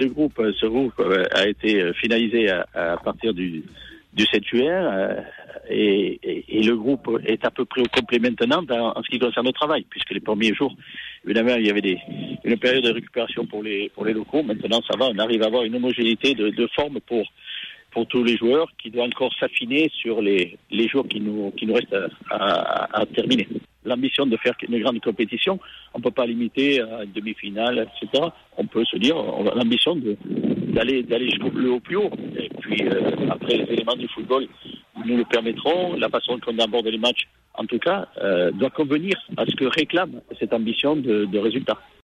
Ce groupe a été finalisé à partir du 7 juin et le groupe est à peu près au complet maintenant en ce qui concerne le travail, puisque les premiers jours, évidemment, il y avait une période de récupération pour les locaux. Maintenant, ça va, on arrive à avoir une homogénéité de forme pour tous les joueurs qui doit encore s'affiner sur les jours qui nous restent à terminer. L'ambition de faire une grande compétition, on ne peut pas limiter à une demi-finale, etc. On peut se dire, on a l'ambition d'aller au plus haut. Et puis après, les éléments du football nous le permettront. La façon qu'on aborde les matchs, en tout cas, doit convenir à ce que réclame cette ambition de résultat.